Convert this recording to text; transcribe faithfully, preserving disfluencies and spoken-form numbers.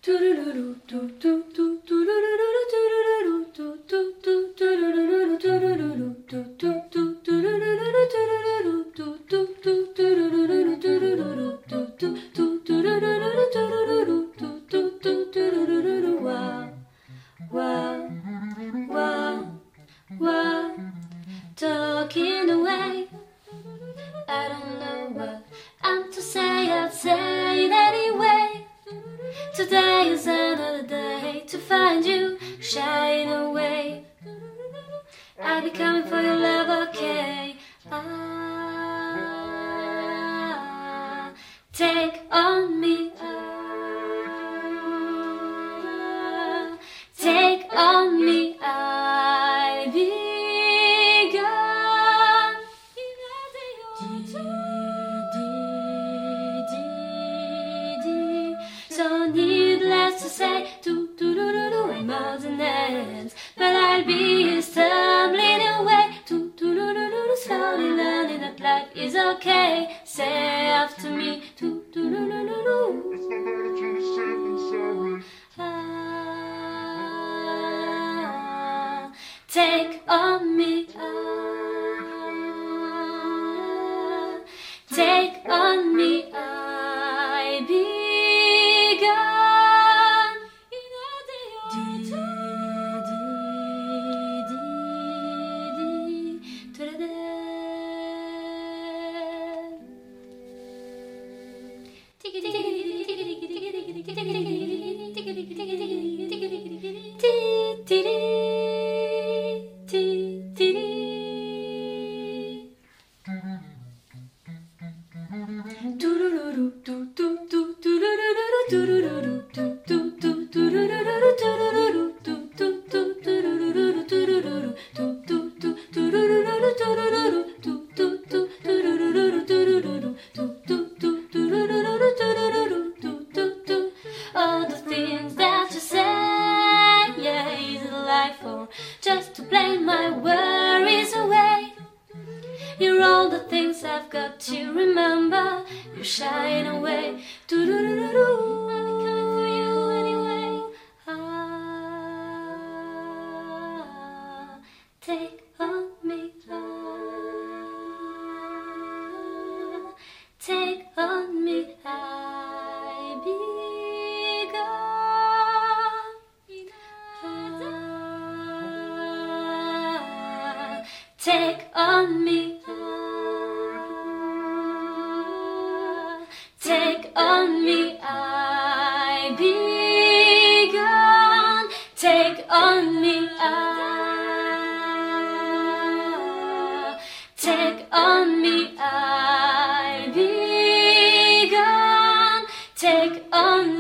Talking away, I don't know what I'm to say, I'll say it anyway. Today is another day to find you shine away. I'll be coming for your love, okay? Ah, take on me, ah, take on me, I begun. So needless to say, do do do do do and miles and ends, but I'll be stumbling away. Do do do do do, slowly learning that life is okay. Say after me, do do do do do do. It's not better to be safe than sorry. Ah, take on me, ah, take on me, I begun. All the things that you say, yeah, is it life or just to play my worries away? You're all the things I've got to remember. You shine away. Do do do do do. I'll be coming for you anyway. Ah, take on me, ah, take on me, I begun. Ah, take on me, ah, take on me, I begun. Take on me, ah, take on me, I begun. Take on